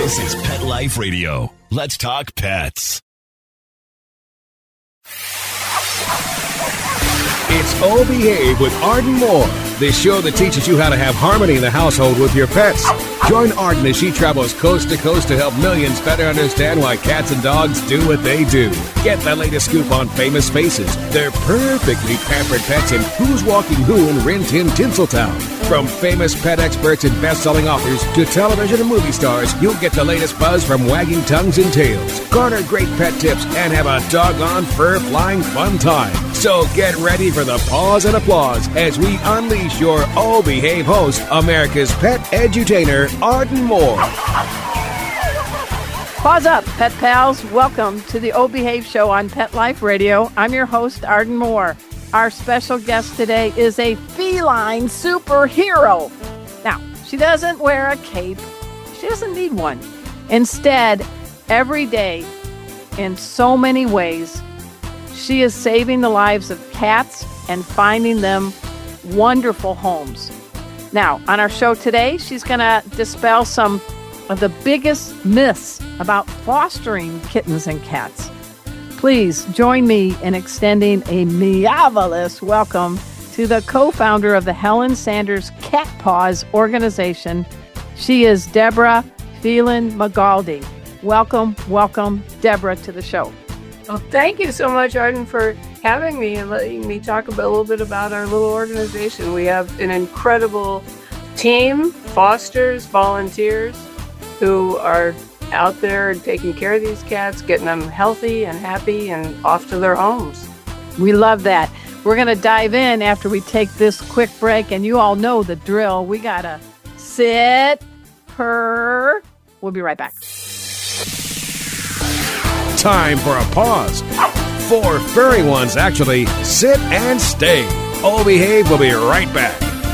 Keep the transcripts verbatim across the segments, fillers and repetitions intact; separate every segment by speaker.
Speaker 1: This is Pet Life Radio. Let's talk pets.
Speaker 2: It's Oh Behave with Arden Moore, the show that teaches you how to have harmony in the household with your pets. Join Arden as she travels coast to coast to help millions better understand why cats and dogs do what they do. Get the latest scoop on famous faces, their perfectly pampered pets, and who's walking who in Rin Tin Tinseltown. From famous pet experts and best-selling authors to television and movie stars, you'll get the latest buzz from wagging tongues and tails. Garner great pet tips and have a doggone fur-flying fun time. So get ready for the pause and applause as we unleash your Oh Behave host, America's pet edutainer, Arden Moore.
Speaker 3: Pause up, pet pals. Welcome to the Oh Behave show on Pet Life Radio. I'm your host, Arden Moore. Our special guest today is a feline superhero. Now, she doesn't wear a cape. She doesn't need one. Instead, every day, in so many ways, she is saving the lives of cats and finding them wonderful homes. Now, on our show today, she's going to dispel some of the biggest myths about fostering kittens and cats. Please join me in extending a marvelous welcome to the co-founder of the Helen Sanders Cat Paws organization. She is Deborah Phelan-McGaldy. Welcome, welcome, Deborah, to the show.
Speaker 4: Well, thank you so much, Arden, for having me and letting me talk about, a little bit about our little organization. We have an incredible team, fosters, volunteers, who are out there and taking care of these cats, getting them healthy and happy and off to their homes.
Speaker 3: We love that. We're going to dive in after we take this quick break, and you all know the drill. We got to sit, purr. We'll be right back.
Speaker 2: Time for a pause. Four furry ones, actually. Sit and stay. Oh Behave will be right back.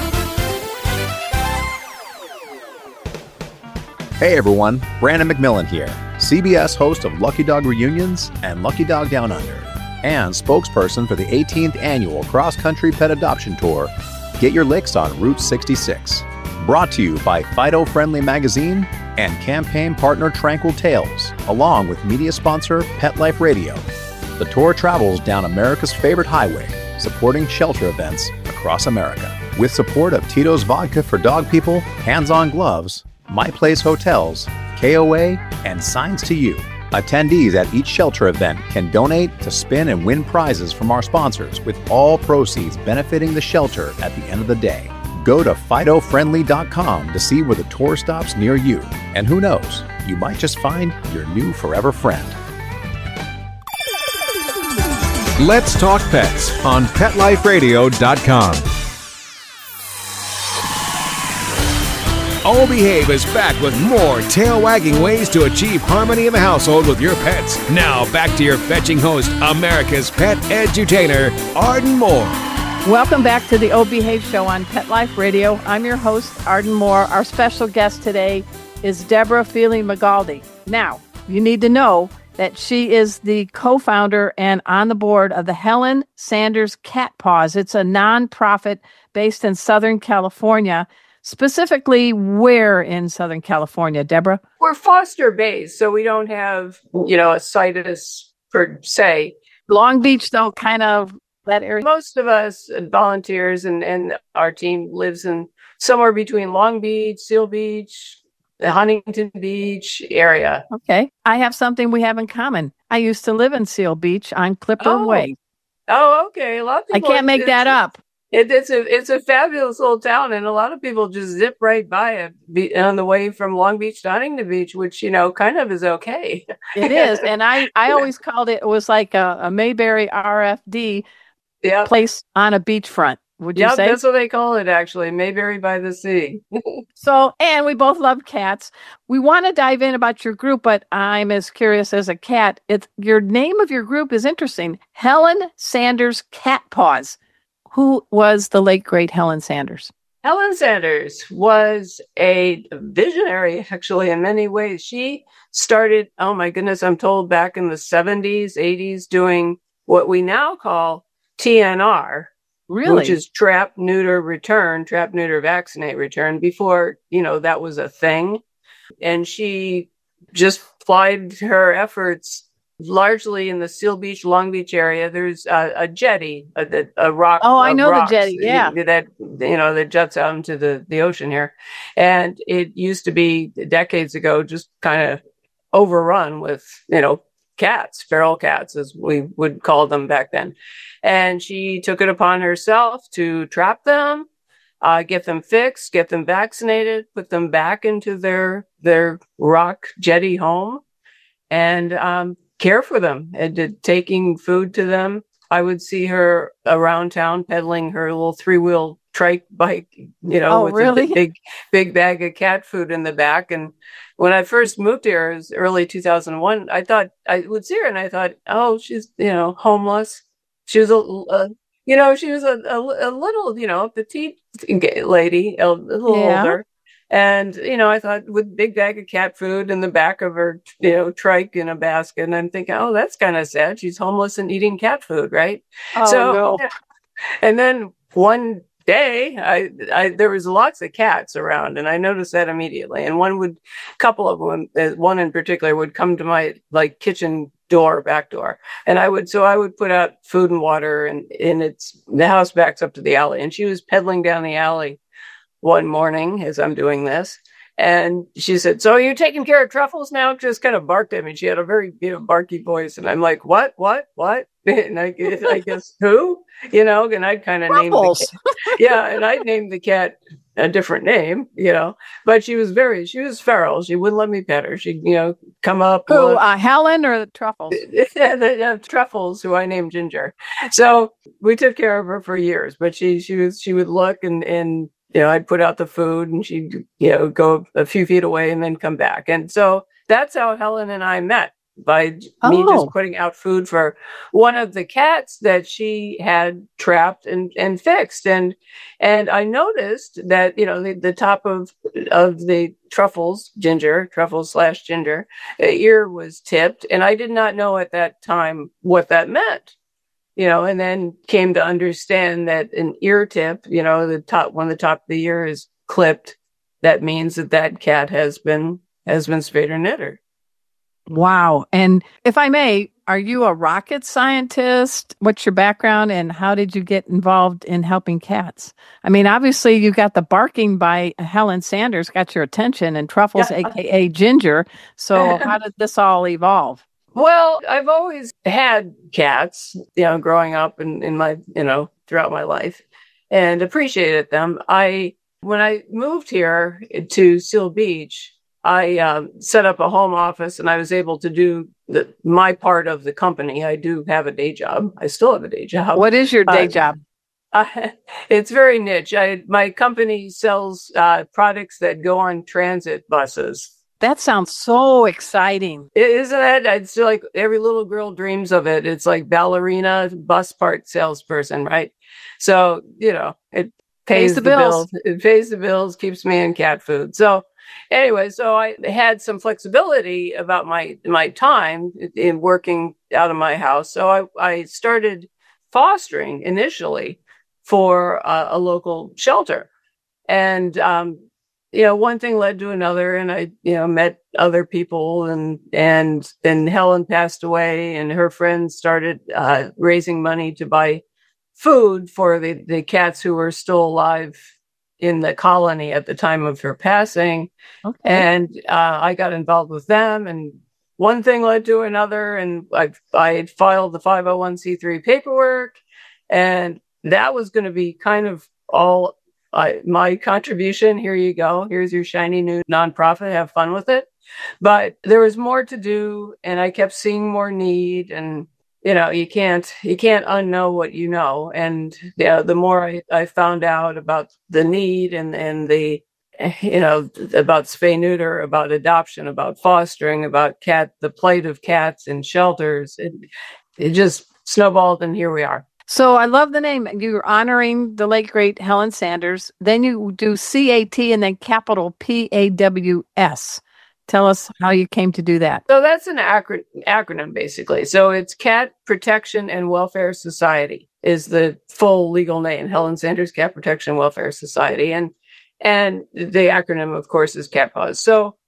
Speaker 5: Hey everyone, Brandon McMillan here, C B S host of Lucky Dog Reunions and Lucky Dog Down Under, and spokesperson for the eighteenth Annual Cross Country Pet Adoption Tour. Get your licks on Route sixty-six. Brought to you by Fido Friendly Magazine and campaign partner Tranquil Tales, along with media sponsor Pet Life Radio. The tour travels down America's favorite highway, supporting shelter events across America. With support of Tito's Vodka for Dog People, Hands on Gloves, My Place Hotels, K O A, and Signs to You. Attendees at each shelter event can donate to spin and win prizes from our sponsors, with all proceeds benefiting the shelter at the end of the day. Go to Fido Friendly dot com to see where the tour stops near you. And who knows, you might just find your new forever friend.
Speaker 2: Let's Talk Pets on Pet Life Radio dot com. Oh Behave is back with more tail-wagging ways to achieve harmony in the household with your pets. Now, back to your fetching host, America's pet edutainer, Arden Moore.
Speaker 3: Welcome back to the Oh Behave show on Pet Life Radio. I'm your host, Arden Moore. Our special guest today is Deborah Phelan-McGaldy. Now, you need to know that she is the co-founder and on the board of the Helen Sanders Cat Paws. It's a nonprofit based in Southern California. Specifically, where in Southern California, Deborah?
Speaker 4: We're foster-based, so we don't have, you know, a situs per se.
Speaker 3: Long Beach, though, kind of that area.
Speaker 4: Most of us volunteers and, and our team lives in somewhere between Long Beach, Seal Beach, the Huntington Beach area.
Speaker 3: Okay. I have something we have in common. I used to live in Seal Beach on Clipper
Speaker 4: oh.
Speaker 3: Way.
Speaker 4: Oh, okay. A lot of people,
Speaker 3: I can't make that up.
Speaker 4: It, it's a it's a fabulous little town, and a lot of people just zip right by it be, on the way from Long Beach to Huntington Beach, which, you know, kind of is okay.
Speaker 3: It is. And I, I always called it, it was like a, a Mayberry R F D yep. place on a beachfront. Would you
Speaker 4: yep,
Speaker 3: say?
Speaker 4: That's what they call it, actually. Mayberry by the Sea.
Speaker 3: So, and we both love cats. We want to dive in about your group, but I'm as curious as a cat. It's your name of your group is interesting. Helen Sanders Cat Paws. Who was the late, great Helen Sanders?
Speaker 4: Helen Sanders was a visionary, actually, in many ways. She started, oh my goodness, I'm told back in the seventies, eighties, doing what we now call T N R.
Speaker 3: Really?
Speaker 4: Which is trap, neuter, return, trap, neuter, vaccinate, return, before, you know, that was a thing. And she just plied her efforts largely in the Seal Beach, Long Beach area. There's a, a jetty, a, a rock.
Speaker 3: Oh, I know
Speaker 4: rocks,
Speaker 3: the jetty. Yeah,
Speaker 4: that you know that juts out into the the ocean here, and it used to be decades ago just kind of overrun with you know cats, feral cats, as we would call them back then. And she took it upon herself to trap them, uh, get them fixed, get them vaccinated, put them back into their their rock jetty home, and um, care for them and did, taking food to them. I would see her around town peddling her little three-wheel trike bike, you know,
Speaker 3: oh,
Speaker 4: with
Speaker 3: really?
Speaker 4: a big, big bag of cat food in the back. And when I first moved here, it was early two thousand one, I thought, I would see her and I thought, oh, she's, you know, homeless. She was, a, a you know, she was a, a, a little, you know, petite lady, a little
Speaker 3: Yeah.
Speaker 4: older. And, you know, I thought with big bag of cat food in the back of her, you know, trike in a basket. And I'm thinking, oh, that's kind of sad. She's homeless and eating cat food, right?
Speaker 3: Oh,
Speaker 4: so,
Speaker 3: no.
Speaker 4: and then one day, I, I there was lots of cats around, and I noticed that immediately. And one would, a couple of them, one in particular, would come to my like kitchen door, back door, and I would so I would put out food and water, and and it's the house backs up to the alley, and she was pedaling down the alley one morning as I'm doing this. And she said, so are you taking care of Truffles now? Just kind of barked at me. She had a very, you know, barky voice. And I'm like, what, what, what? And I, I guess, who? You know, and I'd kind of named the cat. Yeah, and I'd named the cat a different name, you know. But she was very, she was feral. She wouldn't let me pet her. She'd, you know, come up.
Speaker 3: Who,
Speaker 4: look.
Speaker 3: uh, Helen or the Truffles?
Speaker 4: the uh, Truffles, who I named Ginger. So we took care of her for years. But she, she was, she would look and, and, you know, I'd put out the food and she'd, you know, go a few feet away and then come back. And so that's how Helen and I met, by
Speaker 3: Oh.
Speaker 4: me just putting out food for one of the cats that she had trapped and, and fixed. And, and I noticed that, you know, the, the top of, of the Truffles, Ginger, Truffles slash Ginger, uh, ear was tipped. And I did not know at that time what that meant. You know, and then came to understand that an ear tip, you know, the top, when the top of the ear is clipped, that means that that cat has been, has been spayed or neutered.
Speaker 3: Wow. And if I may, are you a rocket scientist? What's your background and how did you get involved in helping cats? I mean, obviously you got the barking by Helen Sanders got your attention, and Truffles,
Speaker 4: Yeah.
Speaker 3: A K A Ginger. So how did this all evolve?
Speaker 4: Well, I've always had cats, you know, growing up in, in my, you know, throughout my life, and appreciated them. I, when I moved here to Seal Beach, I um, set up a home office, and I was able to do the, my part of the company. I do have a day job. I still have a day job.
Speaker 3: What is your day
Speaker 4: Uh,
Speaker 3: job?
Speaker 4: Uh, it's very niche. I, my company sells uh, products that go on transit buses.
Speaker 3: That sounds so exciting.
Speaker 4: Isn't it? It's like every little girl dreams of it. It's like ballerina, bus part salesperson, right? So, you know, it pays,
Speaker 3: Pays the
Speaker 4: the
Speaker 3: bills.
Speaker 4: bills. It pays the bills, keeps me in cat food. So anyway, so I had some flexibility about my, my time in working out of my house. So I, I started fostering initially for a, a local shelter. And, um, you know, one thing led to another, and I, you know, met other people, and, and then Helen passed away, and her friends started, uh, raising money to buy food for the, the cats who were still alive in the colony at the time of her passing.
Speaker 3: Okay.
Speaker 4: And, uh, I got involved with them, and one thing led to another, and I, I filed the five oh one c three paperwork, and that was going to be kind of all I, my contribution. Here you go. Here's your shiny new nonprofit. Have fun with it. But there was more to do, and I kept seeing more need. And you know, you can't you can't unknow what you know. And yeah, the more I, I found out about the need and and the you know about spay neuter, about adoption, about fostering, about cat the plight of cats in shelters, it it just snowballed, and here we are.
Speaker 3: So I love the name. You're honoring the late, great Helen Sanders. Then you do C A T and then capital P A W S. Tell us how you came to do that.
Speaker 4: So that's an acro- acronym, basically. So it's Cat Protection and Welfare Society is the full legal name, Helen Sanders Cat Protection and Welfare Society. And and the acronym, of course, is CatPaws. So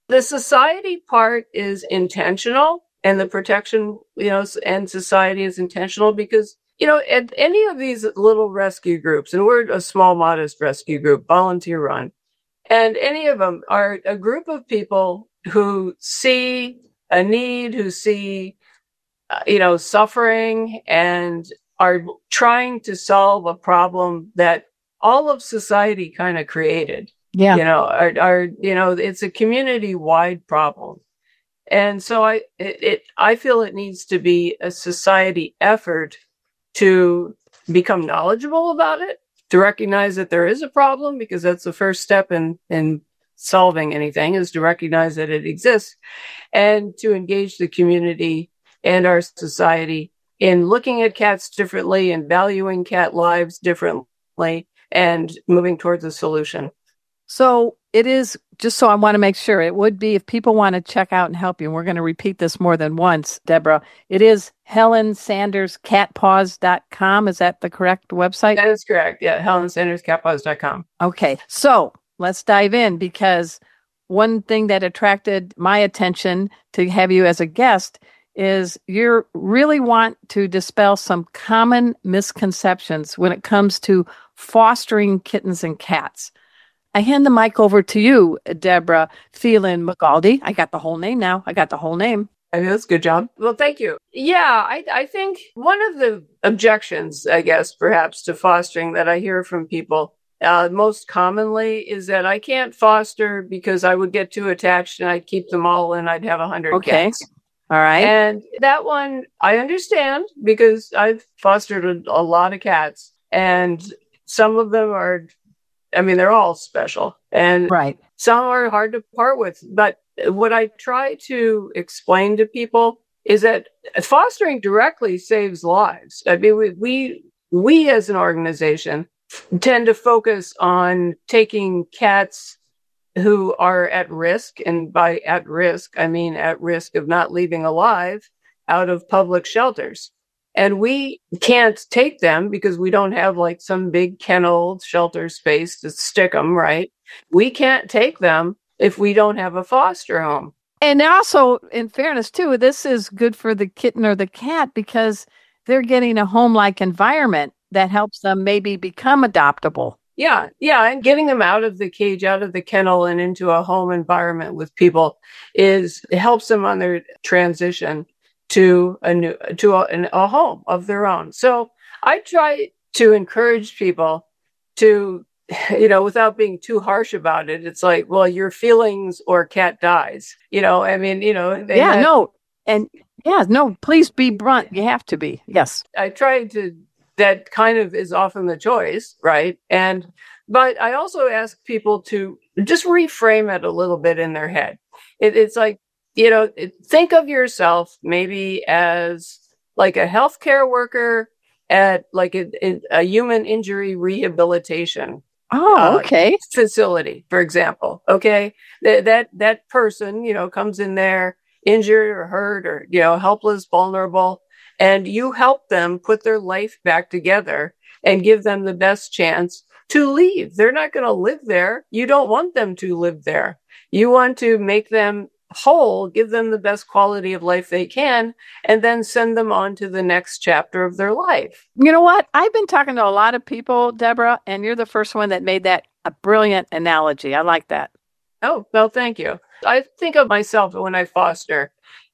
Speaker 4: The society part is intentional, and the protection, you know, and society is intentional because, you know, at any of these little rescue groups, and we're a small, modest rescue group, volunteer run, and any of them are a group of people who see a need, who see, uh, you know, suffering, and are trying to solve a problem that all of society kind of created.
Speaker 3: Yeah.
Speaker 4: You know, are, are, you know, it's a community wide problem. And so I, it, it, I feel it needs to be a society effort to become knowledgeable about it, to recognize that there is a problem, because that's the first step in, in solving anything, is to recognize that it exists, and to engage the community and our society in looking at cats differently and valuing cat lives differently and moving towards a solution.
Speaker 3: So it is, just so I want to make sure, it would be, if people want to check out and help you, and we're going to repeat this more than once, Deborah, it is helen sanders cat paws dot com. Is that the correct website?
Speaker 4: That is correct. Yeah, helen sanders cat paws dot com.
Speaker 3: Okay, so let's dive in, because one thing that attracted my attention to have you as a guest is you really want to dispel some common misconceptions when it comes to fostering kittens and cats. I hand the mic over to you, Deborah Phelan McGaldy. I got the whole name now. I got the whole name.
Speaker 4: I mean, that's a good job. Well, thank you. Yeah, I, I think one of the objections, I guess, perhaps to fostering that I hear from people uh, most commonly is that I can't foster because I would get too attached and I'd keep them all and I'd have a hundred
Speaker 3: Okay.
Speaker 4: cats.
Speaker 3: All right.
Speaker 4: And that one I understand, because I've fostered a, a lot of cats, and some of them are, I mean, they're all special, and
Speaker 3: Right.
Speaker 4: some are hard to part with. But what I try to explain to people is that fostering directly saves lives. I mean, we, we, we as an organization tend to focus on taking cats who are at risk, and by at risk, I mean at risk of not leaving alive, out of public shelters. And we can't take them because we don't have like some big kennel shelter space to stick them, right? We can't take them if we don't have a foster home.
Speaker 3: And also, in fairness, too, this is good for the kitten or the cat because they're getting a home-like environment that helps them maybe become adoptable.
Speaker 4: Yeah, yeah. And getting them out of the cage, out of the kennel, and into a home environment with people is, it helps them on their transition to a new, to a, a home of their own. So I try to encourage people to, you know, without being too harsh about it. It's like, well, your feelings or cat dies, you know, I mean, you know. They
Speaker 3: Yeah,
Speaker 4: have,
Speaker 3: no. And yeah, no, please be blunt. You have to be. Yes.
Speaker 4: I try to, that kind of is often the choice, right? And, but I also ask people to just reframe it a little bit in their head. It, it's like, you know, it, think of yourself maybe as like a healthcare worker at like a, a human injury rehabilitation
Speaker 3: Oh,
Speaker 4: uh,
Speaker 3: okay.
Speaker 4: facility, for example. Okay. That, that, that person, you know, comes in there injured or hurt or, you know, helpless, vulnerable, and you help them put their life back together and give them the best chance to leave. They're not going to live there. You don't want them to live there. You want to make them whole, give them the best quality of life they can, and then send them on to the next chapter of their life.
Speaker 3: You know what? I've been talking to a lot of people, Deborah, and you're the first one that made that a brilliant analogy. I like that.
Speaker 4: Oh, well, thank you. I think of myself when I foster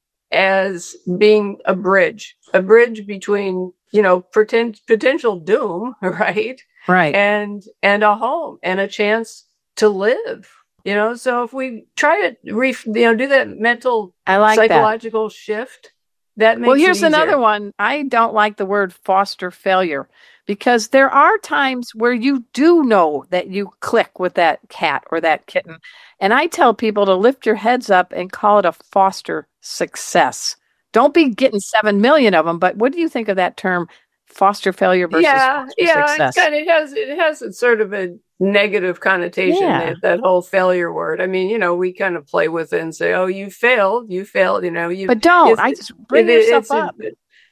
Speaker 4: as being a bridge, a bridge between, you know, pretend, potential doom, right?
Speaker 3: Right.
Speaker 4: And, and a home and a chance to live, you know? So if we try to, re, you know, do that mental,
Speaker 3: I like that.
Speaker 4: psychological shift, that makes
Speaker 3: Well, here's
Speaker 4: it
Speaker 3: another
Speaker 4: easier.
Speaker 3: one. I don't like the word foster failure because there are times where you do know that you click with that cat or that kitten. And I tell people to lift your heads up and call it a foster success. Don't be getting seven million of them, but what do you think of that term, foster failure versus
Speaker 4: yeah,
Speaker 3: foster
Speaker 4: yeah,
Speaker 3: success?
Speaker 4: It's kind of, it has it has a sort of a negative connotation.
Speaker 3: Yeah.
Speaker 4: That, that whole failure word. I mean, you know, we kind of play with it and say, "Oh, you failed, you failed." You know, you.
Speaker 3: But don't.
Speaker 4: it's-
Speaker 3: I just bring
Speaker 4: it-
Speaker 3: yourself
Speaker 4: it's a-
Speaker 3: up.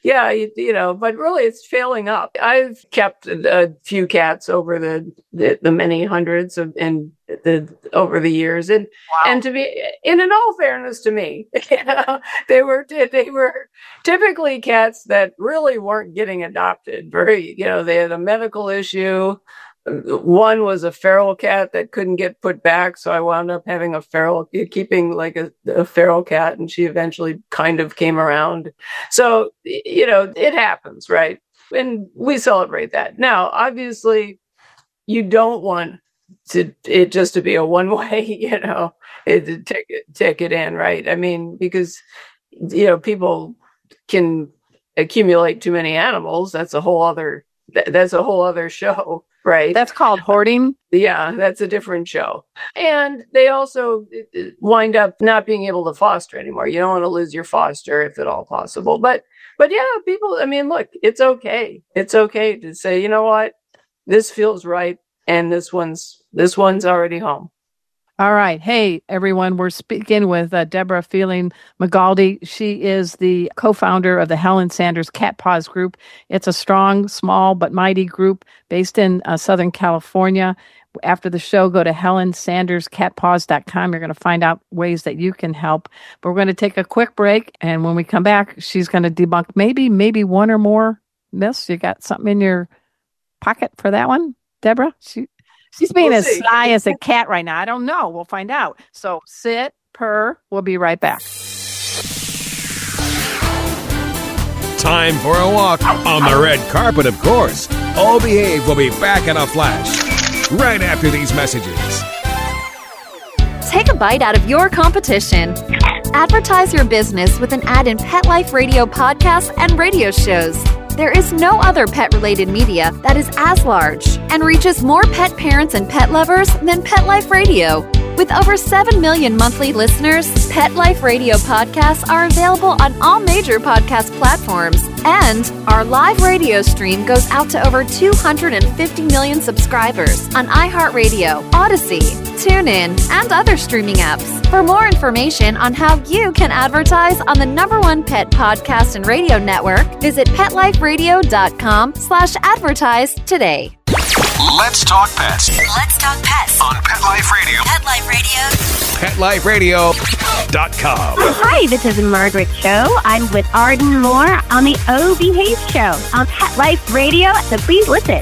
Speaker 4: Yeah, you, you know, but really it's failing up. I've kept a, a few cats over the, the, the many hundreds of and the over the years. And wow. and to be and in all fairness to me, you know, they were they were typically cats that really weren't getting adopted. Very, you know, they had a medical issue. One was a feral cat that couldn't get put back, so I wound up having a feral, keeping like a, a feral cat, and she eventually kind of came around. So, you know, it happens, right? And we celebrate that. Now, obviously, you don't want to it just to be a one way, you know, it, to take it take it in, right? I mean, because you know, people can accumulate too many animals. That's a whole other that's a whole other show. Right.
Speaker 3: That's called hoarding.
Speaker 4: Yeah, that's a different show. And they also wind up not being able to foster anymore. You don't want to lose your foster if at all possible. But but yeah, people, I mean, look, it's okay. It's okay to say, you know what, this feels right. And this one's this one's already home.
Speaker 3: All right. Hey, everyone. We're speaking with uh, Deborah Fealing Magaldi. She is the co-founder of the Helen Sanders Cat Paws Group. It's a strong, small, but mighty group based in uh, Southern California. After the show, go to helen sanders cat paws dot com. You're going to find out ways that you can help. But we're going to take a quick break. And when we come back, she's going to debunk maybe, maybe one or more myths. You got something in your pocket for that one, Deborah? She... She's being we'll as see. sly as a cat right now. I don't know. We'll find out. So sit, purr. We'll be right back.
Speaker 2: Time for a walk on the red carpet, of course. Oh Behave will be back in a flash right after these messages.
Speaker 6: Take a bite out of your competition. Advertise your business with an ad in Pet Life Radio podcasts and radio shows. There is no other pet-related media that is as large and reaches more pet parents and pet lovers than Pet Life Radio. With over seven million monthly listeners, Pet Life Radio podcasts are available on all major podcast platforms. And our live radio stream goes out to over two hundred fifty million subscribers on iHeartRadio, Odyssey, TuneIn, and other streaming apps. For more information on how you can advertise on the number one pet podcast and radio network, visit PetLifeRadio.com slash advertise today.
Speaker 1: Let's talk pets.
Speaker 7: Let's talk pets
Speaker 1: on Pet Life Radio.
Speaker 7: Pet Life Radio.
Speaker 2: pet life radio dot com.
Speaker 8: Hi, this is Margaret Cho. I'm with Arden Moore on the O Behave Show on Pet Life Radio, so please listen.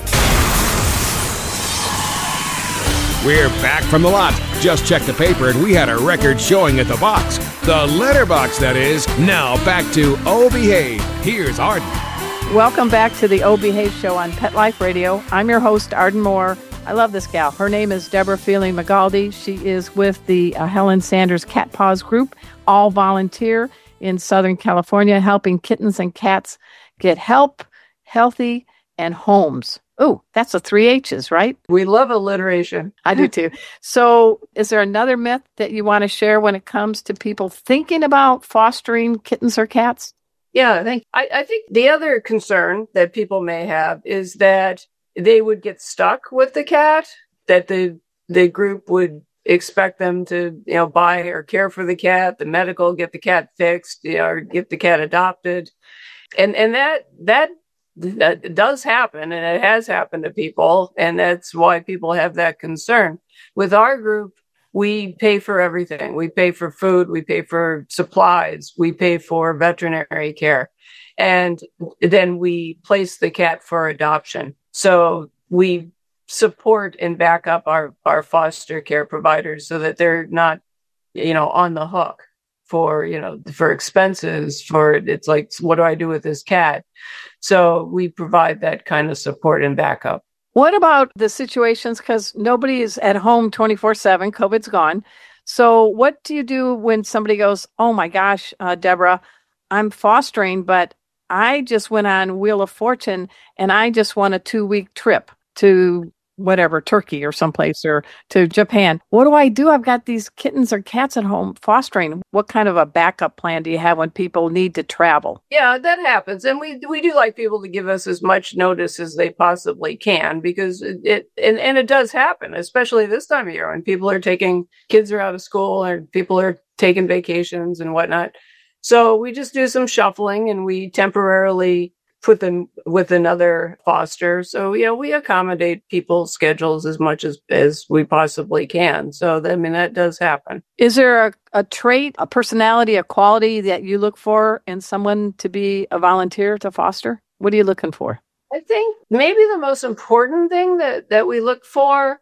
Speaker 2: We're back from the lot. Just checked the paper and we had a record showing at the box. The letterbox, that is. Now back to O Behave. Here's Arden.
Speaker 3: Welcome back to the O Behave Show on Pet Life Radio. I'm your host, Arden Moore. I love this gal. Her name is Deborah Fealing Magaldi. She is with the uh, Helen Sanders Cat Paws Group, all volunteer in Southern California, helping kittens and cats get help, healthy, and homes. Oh, that's the three H's, right?
Speaker 4: We love alliteration.
Speaker 3: I do too. So is there another myth that you want to share when it comes to people thinking about fostering kittens or cats?
Speaker 4: Yeah, I think I, I think the other concern that people may have is that they would get stuck with the cat, that the the group would expect them to, you know, buy or care for the cat, the medical, get the cat fixed, you know, or get the cat adopted. And and that that that does happen, and it has happened to people, and that's why people have that concern. With our group, we pay for everything. We pay for food. We pay for supplies. We pay for veterinary care. And then we place the cat for adoption. So we support and back up our, our foster care providers so that they're not, you know, on the hook for, you know, for expenses, for, it's like, what do I do with this cat? So we provide that kind of support and backup.
Speaker 3: What about the situations, because nobody is at home twenty-four seven, COVID's gone. So what do you do when somebody goes, oh my gosh, uh, Deborah, I'm fostering, but I just went on Wheel of Fortune and I just won a two-week trip to whatever, Turkey or someplace, or to Japan. What do I do? I've got these kittens or cats at home fostering. What kind of a backup plan do you have when people need to travel?
Speaker 4: Yeah, that happens. And we we do like people to give us as much notice as they possibly can, because it, it and, and it does happen, especially this time of year when people are taking, kids are out of school or people are taking vacations and whatnot. So we just do some shuffling and we temporarily put them with another foster. So, you know, we accommodate people's schedules as much as, as we possibly can. So, I mean, that does happen.
Speaker 3: Is there a, a trait, a personality, a quality that you look for in someone to be a volunteer to foster? What are you looking for?
Speaker 4: I think maybe the most important thing that, that we look for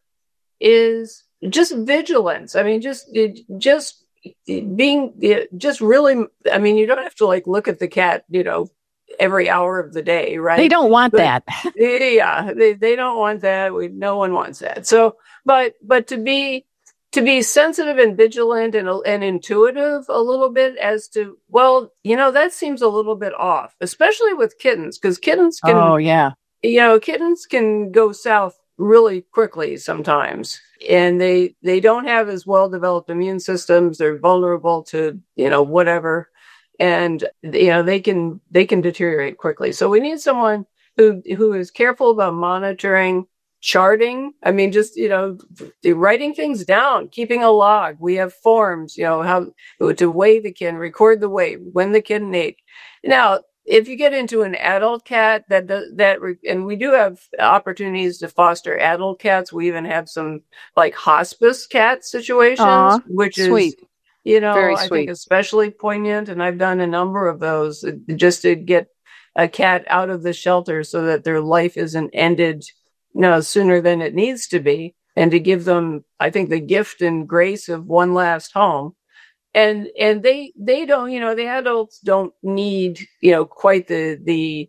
Speaker 4: is just vigilance. I mean, just, just being, just really, I mean, you don't have to like look at the cat, you know, every hour of the day, right?
Speaker 3: They don't want
Speaker 4: but,
Speaker 3: that.
Speaker 4: yeah, they, they don't want that. We, no one wants that. So, but, but to be, to be sensitive and vigilant and, and intuitive a little bit as to, well, you know, that seems a little bit off, especially with kittens, because kittens can,
Speaker 3: oh, yeah.
Speaker 4: you know, kittens can go south really quickly sometimes. And they, they don't have as well developed immune systems. They're vulnerable to, you know, whatever. And, you know, they can, they can deteriorate quickly. So we need someone who, who is careful about monitoring, charting. I mean, just, you know, writing things down, keeping a log. We have forms, you know, how to weigh the kitten, record the weight, when the kitten ate. Now, if you get into an adult cat that, that, and we do have opportunities to foster adult cats. We even have some like hospice cat situations,
Speaker 3: Aww,
Speaker 4: which
Speaker 3: sweet.
Speaker 4: is, you know,
Speaker 3: Very
Speaker 4: I
Speaker 3: sweet.
Speaker 4: think especially poignant. And I've done a number of those just to get a cat out of the shelter so that their life isn't ended, you know, sooner than it needs to be. And to give them, I think, the gift and grace of one last home. And, and they, they don't, you know, the adults don't need, you know, quite the, the,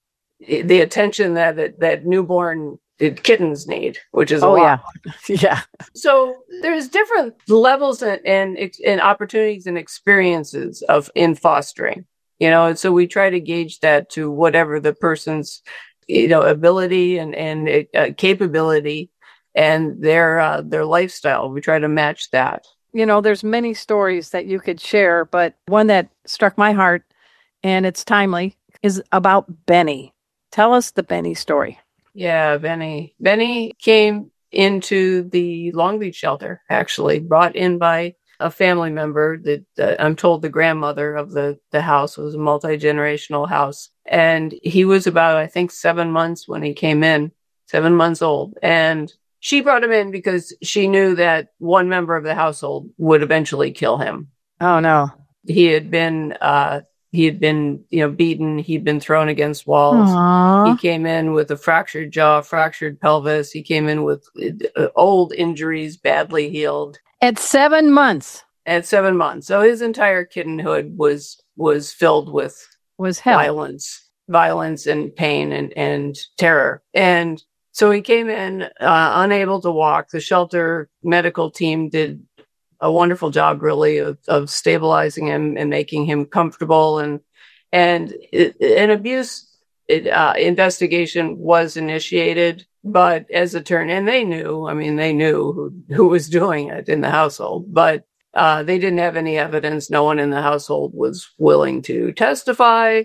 Speaker 4: the attention that, that, that newborn kittens need, which is a
Speaker 3: oh,
Speaker 4: lot.
Speaker 3: yeah. Yeah.
Speaker 4: So there's different levels and, and, and opportunities and experiences of in fostering, you know, and so we try to gauge that to whatever the person's, you know, ability and, and uh, capability and their, uh, their lifestyle. We try to match that.
Speaker 3: You know, there's many stories that you could share, but one that struck my heart, and it's timely, is about Benny. Tell us the Benny story.
Speaker 4: Yeah, Benny. Benny came into the Long Beach shelter, actually, brought in by a family member that uh, I'm told the grandmother of the, the house. Was a multi-generational house. And he was about, I think, seven months when he came in, seven months old. And she brought him in because she knew that one member of the household would eventually kill him.
Speaker 3: Oh, no.
Speaker 4: He had been, uh, he had been, you know, beaten. He'd been thrown against walls.
Speaker 3: Aww.
Speaker 4: He came in with a fractured jaw, fractured pelvis. He came in with uh, old injuries, badly healed.
Speaker 3: At seven months.
Speaker 4: At seven months. So his entire kittenhood was, was filled with
Speaker 3: was hell.
Speaker 4: violence, violence and pain and, and terror. And so he came in, uh, unable to walk. The shelter medical team did a wonderful job, really, of, of stabilizing him and making him comfortable. And and it, an abuse it, uh, investigation was initiated, but as it turned, and they knew, I mean, they knew who, who was doing it in the household, but uh, they didn't have any evidence. No one in the household was willing to testify.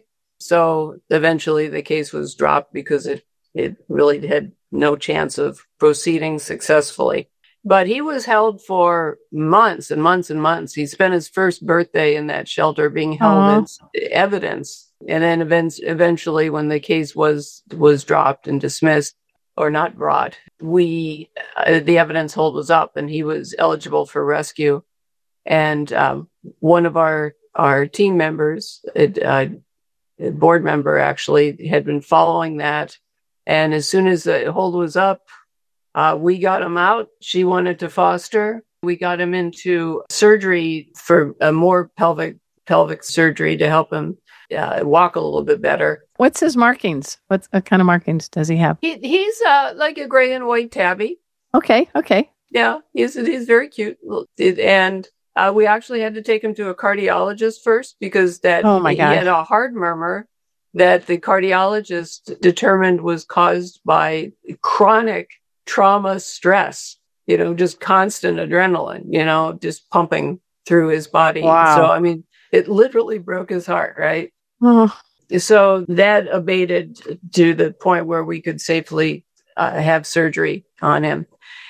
Speaker 4: So eventually the case was dropped because it, it really had no chance of proceeding successfully. But he was held for months and months and months. He spent his first birthday in that shelter being held
Speaker 3: Aww.
Speaker 4: as evidence. And then events, eventually when the case was, was dropped and dismissed or not brought, we, uh, the evidence hold was up and he was eligible for rescue. And um, one of our, our team members, uh, a board member actually, had been following that. And as soon as the hold was up, uh, we got him out. She wanted to foster. We got him into surgery for a more pelvic pelvic surgery to help him uh, walk a little bit better.
Speaker 3: What's his markings? What, what kind of markings does he have?
Speaker 4: He, he's uh, like a gray and white tabby.
Speaker 3: Okay, okay.
Speaker 4: Yeah, he's he's very cute. And uh, we actually had to take him to a cardiologist first because that
Speaker 3: oh my
Speaker 4: he
Speaker 3: God.
Speaker 4: had a heart murmur that the cardiologist determined was caused by chronic trauma stress, you know, just constant adrenaline, you know, just pumping through his body.
Speaker 3: Wow.
Speaker 4: So, I mean, it literally broke his heart, right?
Speaker 3: Oh.
Speaker 4: So that abated to the point where we could safely uh, have surgery on him.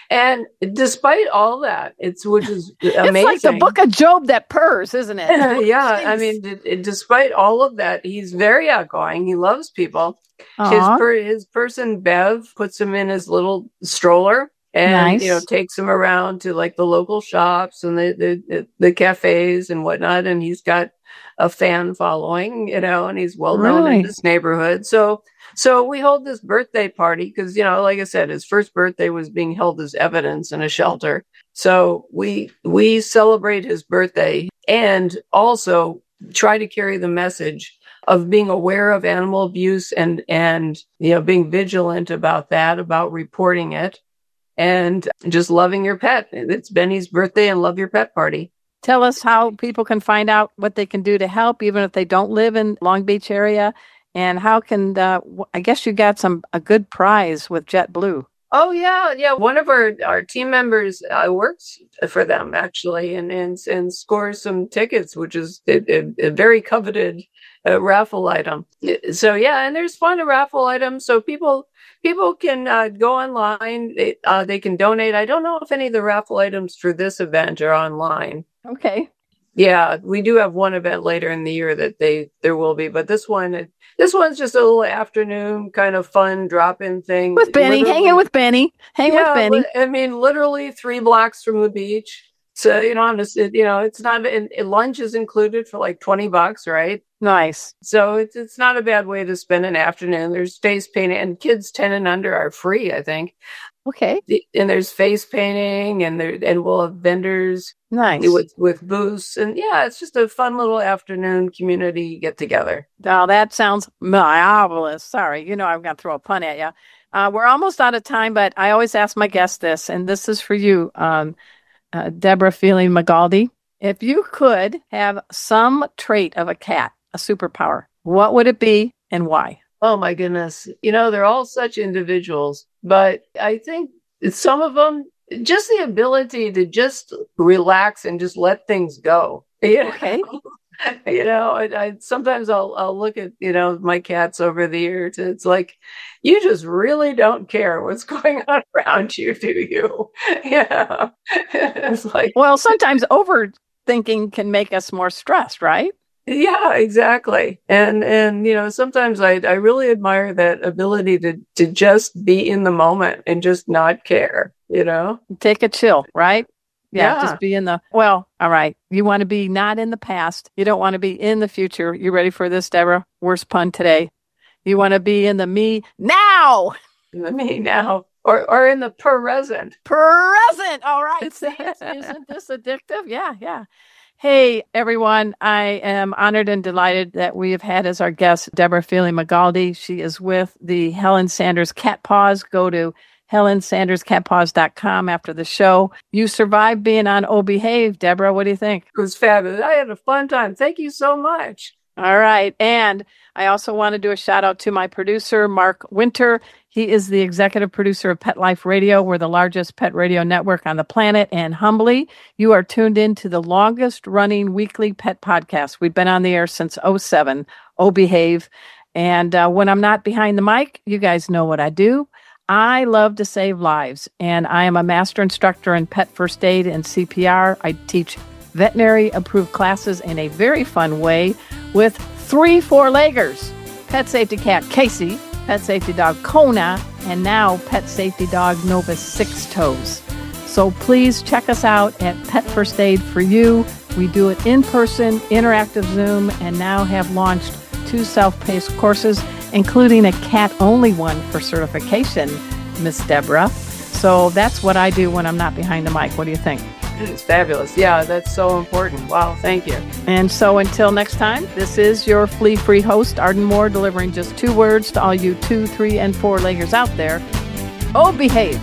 Speaker 4: And despite all that, it's which is amazing.
Speaker 3: It's like the book of Job that purrs, isn't it?
Speaker 4: Yeah, I mean, d- d- despite all of that, he's very outgoing. He loves people. His
Speaker 3: Aw.
Speaker 4: per- his person Bev puts him in his little stroller and
Speaker 3: Nice.
Speaker 4: you know takes him around to like the local shops and the, the the the cafes and whatnot. And he's got a fan following, you know, and he's well known in
Speaker 3: Right.
Speaker 4: this neighborhood. So so we hold this birthday party because you know, like I said, his first birthday was being held as evidence in a shelter. So we we celebrate his birthday and also try to carry the message of being aware of animal abuse and, and, you know, being vigilant about that, about reporting it and just loving your pet. It's Benny's birthday and love your pet party.
Speaker 3: Tell us how people can find out what they can do to help, even if they don't live in Long Beach area. And how can, uh, w- I guess you got some a good prize with JetBlue.
Speaker 4: Oh yeah, yeah. One of our, our team members uh, works for them actually, and and and scores some tickets, which is a, a, a very coveted uh, raffle item. So yeah, and there's fun raffle items, so people people can uh, go online. They, uh, they can donate. I don't know if any of the raffle items for this event are online.
Speaker 3: Okay.
Speaker 4: Yeah, we do have one event later in the year that they there will be, but this one it, this one's just a little afternoon kind of fun drop-in thing
Speaker 3: With Benny,
Speaker 4: Literally-
Speaker 3: hanging with Benny, hang
Speaker 4: yeah,
Speaker 3: with Benny.
Speaker 4: li- I mean, literally three blocks from the beach. So you know, I'm just, it, you know, it's not. And and lunch is included for like twenty bucks, right?
Speaker 3: Nice.
Speaker 4: So it's it's not a bad way to spend an afternoon. There's face painting, and kids ten and under are free, I think.
Speaker 3: Okay.
Speaker 4: The- And there's face painting, and there and we'll have vendors
Speaker 3: Nice.
Speaker 4: with with booths, and yeah, it's just a fun little afternoon community get together.
Speaker 3: Now that sounds marvelous. Sorry, you know I'm going to throw a pun at you. Uh, we're almost out of time, but I always ask my guests this, and this is for you, um, uh, Deborah Feely Magaldi. If you could have some trait of a cat, a superpower, what would it be and why?
Speaker 4: Oh my goodness. You know, they're all such individuals, but I think some of them, just the ability to just relax and just let things go. You know?
Speaker 3: Okay.
Speaker 4: You know, I, I sometimes I'll I'll look at, you know, my cats over the years. It's like, you just really don't care what's going on around you, do you? Yeah. It's like,
Speaker 3: Well, sometimes overthinking can make us more stressed, right?
Speaker 4: yeah, exactly. And and you know, sometimes I I really admire that ability to to just be in the moment and just not care, you know?
Speaker 3: Take a chill, right? Yeah,
Speaker 4: Yeah.
Speaker 3: just be in the, well, all right. You want to be not in the past. You don't want to be in the future. You ready for this, Deborah? Worst pun today. You want to be in the me now.
Speaker 4: I mean now. Or or in the present.
Speaker 3: Present. All right. See, it's- isn't this addictive? Yeah, yeah. Hey, everyone. I am honored and delighted that we have had as our guest Deborah Feely Magaldi. She is with the Helen Sanders Cat Paws. Go to helen sanders cat paws dot com after the show. You survived being on Oh Behave, Deborah. What do you think?
Speaker 4: It was fabulous. I had a fun time. Thank you so much.
Speaker 3: All right. And I also want to do a shout out to my producer, Mark Winter. He is the executive producer of Pet Life Radio. We're the largest pet radio network on the planet. And humbly, you are tuned in to the longest running weekly pet podcast. We've been on the air since oh seven, Oh Behave. And uh, when I'm not behind the mic, you guys know what I do. I love to save lives, and I am a master instructor in pet first aid and C P R. I teach veterinary approved classes in a very fun way with three four-leggers. Pet safety cat Casey, pet safety dog Kona, and now pet safety dog Nova Six Toes. So please check us out at Pet First Aid for You. We do it in person, interactive Zoom, and now have launched two self-paced courses, including a cat-only one for certification, Miss Deborah. So that's what I do when I'm not behind the mic. What do you think?
Speaker 4: It's fabulous. Yeah, that's so important. Wow, thank you.
Speaker 3: And so until next time, this is your flea-free host, Arden Moore, delivering just two words to all you two, three, and four-leggers out there. Oh, behave.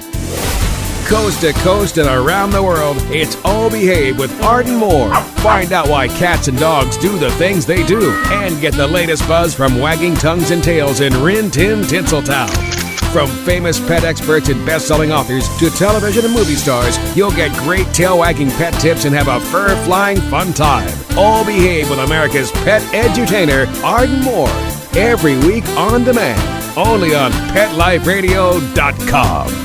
Speaker 2: Coast to coast and around the world, it's Oh Behave with Arden Moore. Find out why cats and dogs do the things they do and get the latest buzz from wagging tongues and tails in Rin Tin Tinseltown. From famous pet experts and best-selling authors to television and movie stars, you'll get great tail-wagging pet tips and have a fur-flying fun time. Oh Behave with America's pet edutainer, Arden Moore. Every week on demand, only on pet life radio dot com.